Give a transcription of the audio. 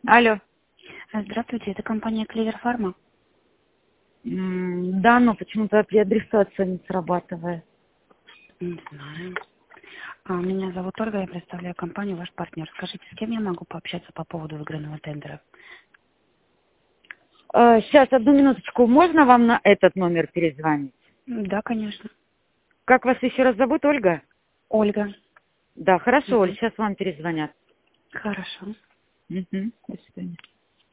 Алло. Здравствуйте, это компания Клевер Фарма. Да, но почему-то адресация не срабатывает. Не знаю. Меня зовут Ольга, я представляю компанию «Ваш партнер». Скажите, с кем я могу пообщаться по поводу выигранного тендера? Сейчас, одну минуточку. Можно вам на этот номер перезвонить? Да, конечно. Как вас еще раз зовут, Ольга? Ольга. Да, хорошо, Оль, Мгм. сейчас вам перезвонят. Хорошо. До свидания.